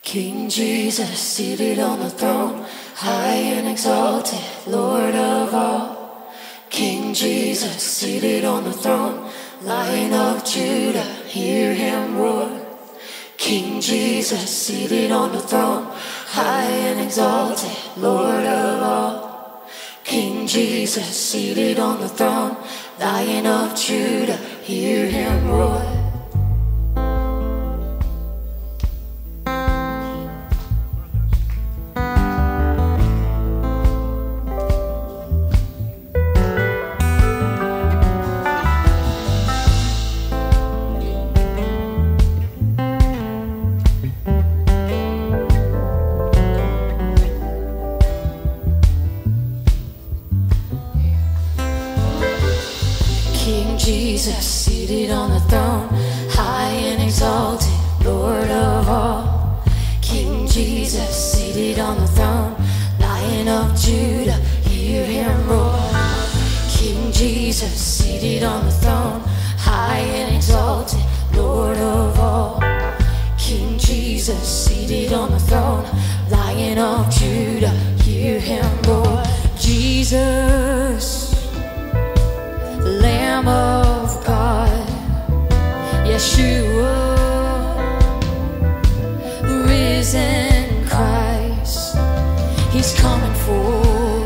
King Jesus seated on the throne, high and exalted, Lord of all. King Jesus seated on the throne, Lion of Judah, hear him roar. King Jesus seated on the throne, high and exalted, Lord of all. King Jesus seated on the throne, Lion of Judah, hear him roar. King Jesus seated on the throne, high and exalted, Lord of all. King Jesus seated on the throne, Lion of Judah, hear him roar. King Jesus seated on the throne, high and exalted, Lord of all. King Jesus seated on the throne, Lion of Judah, hear him roar. Jesus, Lamb of God, Yeshua, risen Christ, he's coming for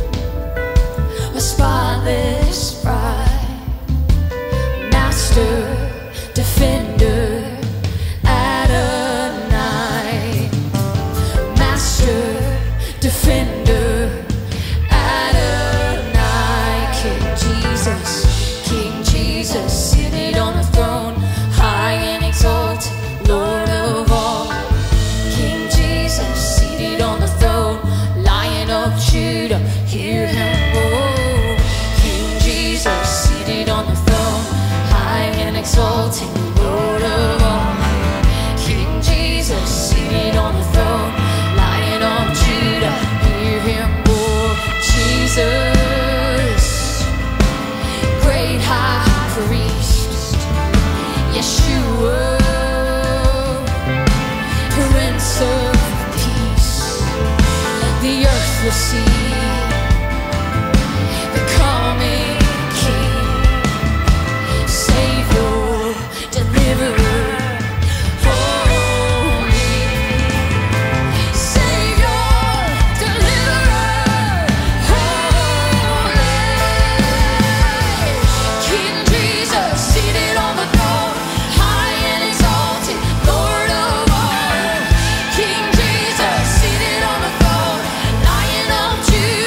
a spotless bride. Master, defender, Adonai. Master, defender, Adonai. King Jesus, seated on the throne, high and exalted, Lord of all. King Jesus, seated on the throne, Lion of Judah, hear him roar. King Jesus, seated on the throne, high and exalted, Lord of all. King Jesus, seated on the throne, Lion of Judah, hear him roar. Jesus, great high priest, Yeshua, Prince of Peace, the earth will see the coming King, Savior, Deliverer, Holy, Savior, Deliverer, Holy. King Jesus seated on the throne, high and exalted, Lord of all. King Jesus seated on the throne, Lion of Judah.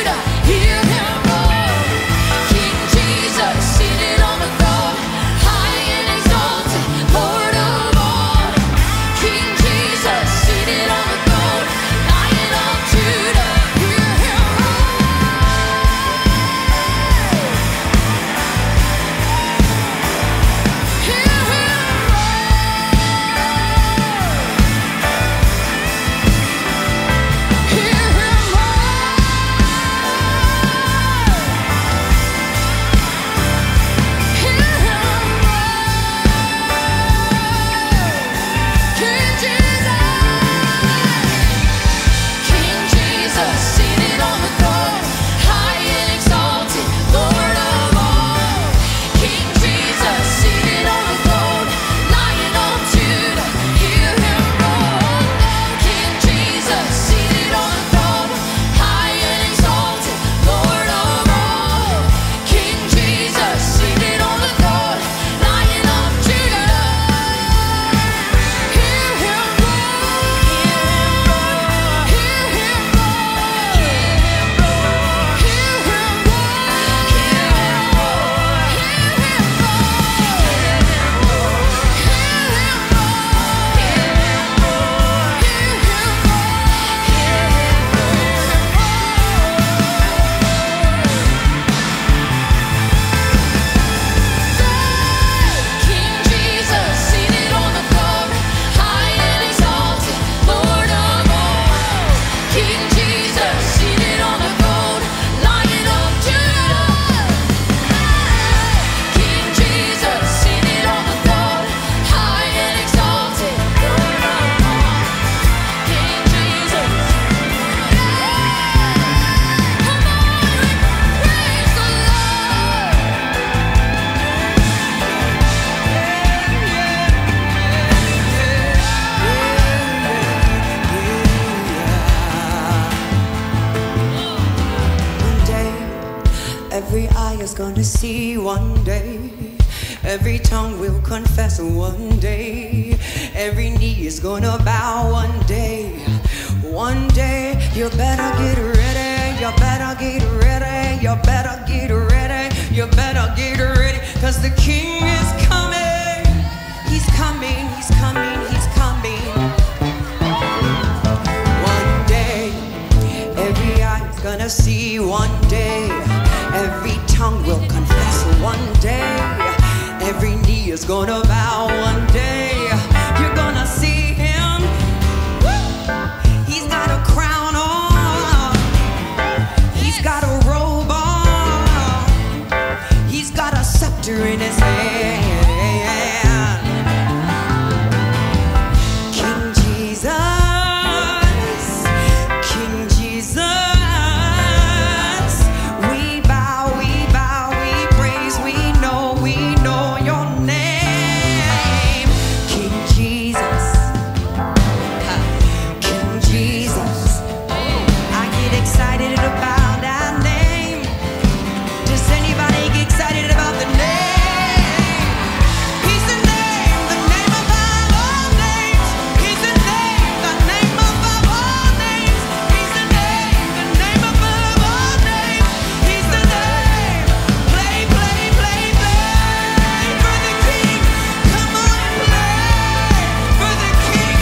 gonna see one day. Every tongue will confess one day. Every knee is gonna bow one day. One day, you better get ready. You better get ready. You better get ready. You better get ready. 'Cause the King is coming. He's coming. He's coming. He's coming. One day, every eye is gonna see one day. Every tongue will confess one day. Every knee is gonna bow one day. You're gonna see him. He's got a crown on. He's got a robe on. He's got a scepter in his hand. King Jesus, King Jesus. We bow, we praise, we know your name. King Jesus, King Jesus. I get excited about that name. Does anybody get excited about the name? He's the name above all names. He's the name above all names. He's the name above all names. He's the name. Play for the King. Come on, play for the King.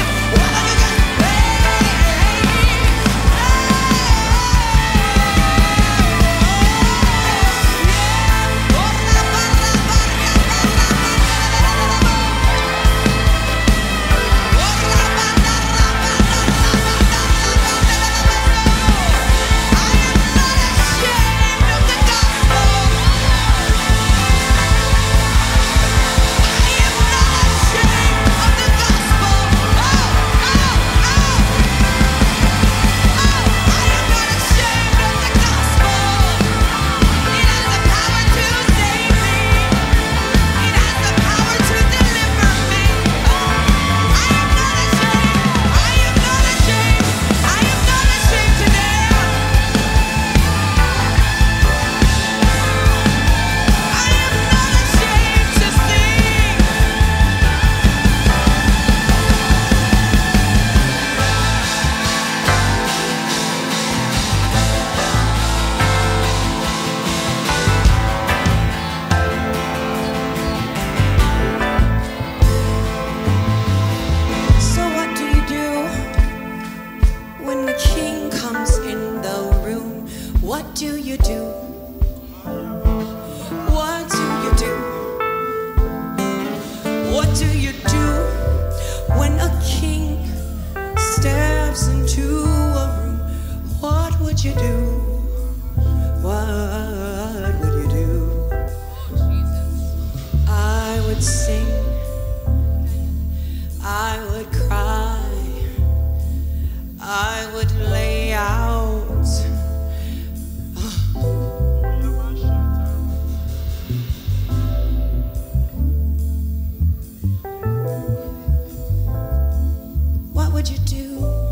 So what do you do when the King comes in the room? What do you do? What do you do? What do you do when a king steps into a room? What would you do? What would you do? I would sing. I would cry. I would lay out. What would you do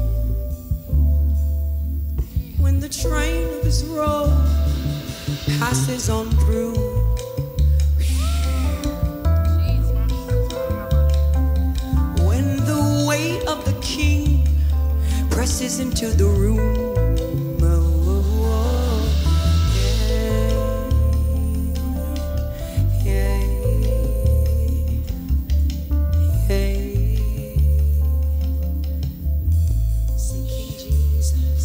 when the train of his robe passes on through? When the weight of the King presses into the room. Oh, oh, yeah, yeah, yeah. Say, King Jesus.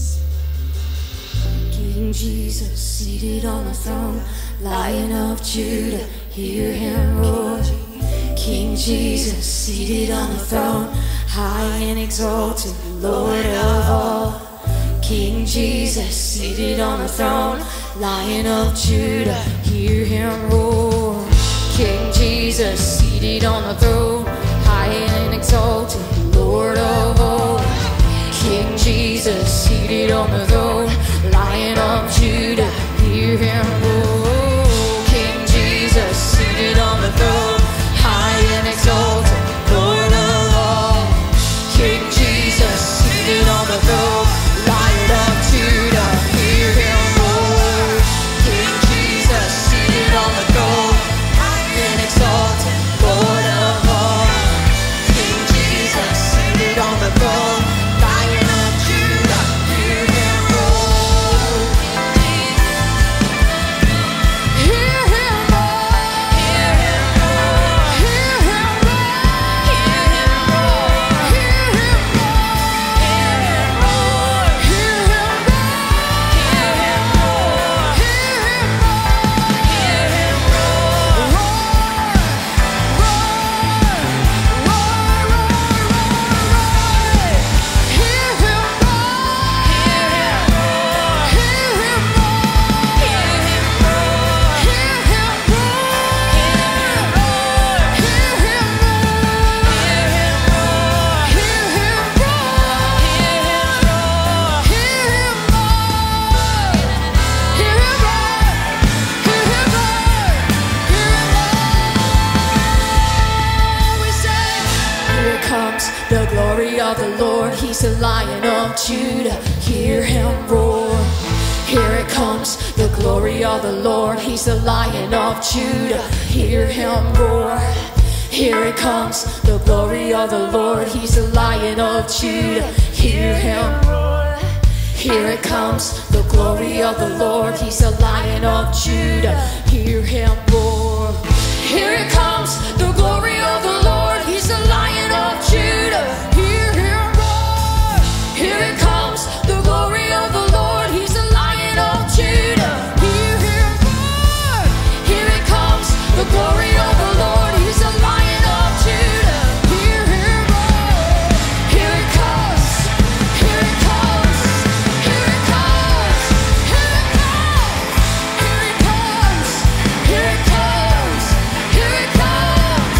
King Jesus seated on the throne, Lion of Judah, hear him roar. King Jesus seated on the throne, high and exalted, Lord of all. King Jesus seated on the throne, Lion of Judah, hear him roar. King Jesus seated on the throne, high and exalted, Lord of all. King Jesus seated on the throne, Lion of Judah, hear him roar. King Jesus seated on the throne, high and exalted, Lord of all. King Jesus seated on the throne, Lion of Judah, hear him roar. King Jesus seated of the Lord, he's the Lion of Judah. Hear him roar. Here it comes, the glory of the Lord, he's the Lion of Judah. Hear him roar. Here it comes, the glory of the Lord, he's the Lion of Judah. Hear him roar. Here it comes, the glory of the Lord, he's the Lion of Judah. Hear him roar. Here it comes, the glory of the Lord, he's the Lion of Judah. Hear him roar. Here it comes, the glory of the Lord, he's the Lion of Judah. Hear him roar. Here it comes, the glory of the Lord, he's the Lion of Judah. Hear him roar. Here it comes, here it comes, here it comes, here it comes, here it comes, here it comes, here it comes.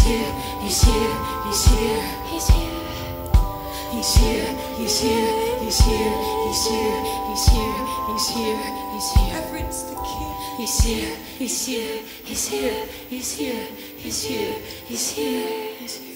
here, he's here, he's here, he's here. He's here, he's here, he's here, he's here, he's here, he's here, he's here. Reverence the King. He's here, he's here, he's here, he's here, he's here, he's here, he's here.